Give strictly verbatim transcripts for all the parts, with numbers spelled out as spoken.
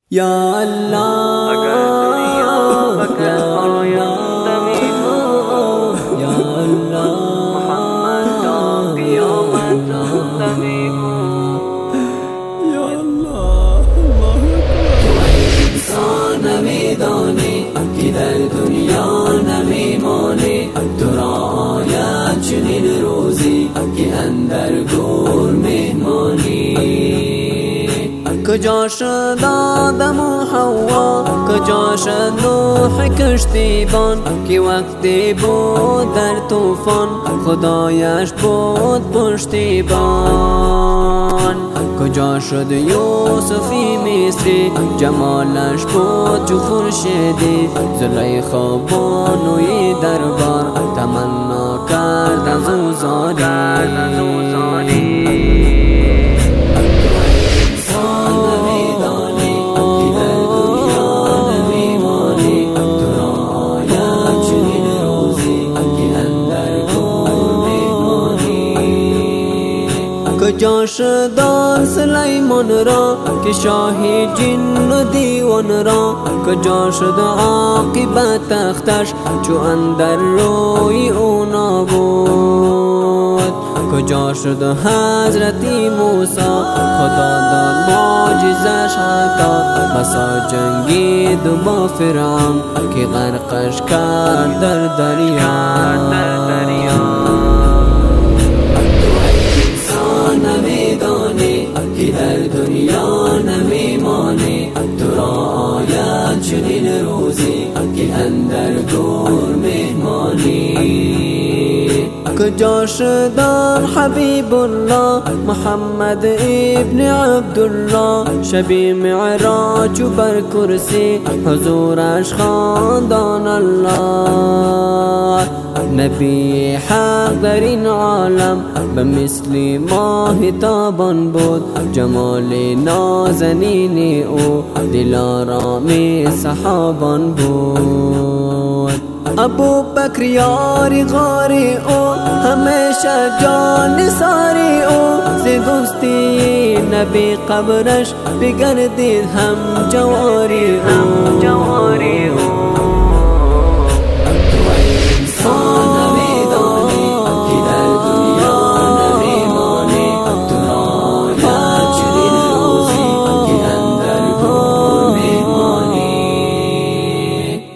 یا الله یا الله یا الله محمد تا قیامت نمیمون یا الله تو انسان نمیدانی که در دنیا نمیمانی تو را آید چنین روزی که اندر گور میمانی کجا شد آدم و حوا کجا شد نوح کشتیبان که وقتی بود در طوفان خدایش بود پشتیبان کجا شد یوسفی مصری جمالش بود چو خورشیدی زلیخا بانوی دربار تمنا کرد از او زاری کجا شد آن سلیمان را که شاهی جن و دیوان را کجا شد عاقبت تختش چو اندر روی او نبود کجا شد حضرتی موسی خدا داد معجزش عطا بسا جنگید با فرعون که غرقش کرد در دریا که در دنیا نمیمانی تو را آید چنین روزی که اندر گور میمانی کجا شد آن حبیب الله محمد ابن عبدالله شبی معراج و بر کرسی حضورش خواندان الله نبی حق در این عالم به مثل ماه تابان بود جمال نازنین او دلارام صحابان بود ابو بکر یاری غاری او همیشه جان ساری او زگستی نبی قبرش بگردید هم جواری هم جواری او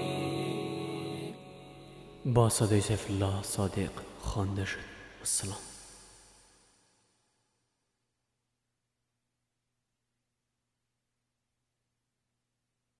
با صدای سیف الله صادق خوانده شد. السلام.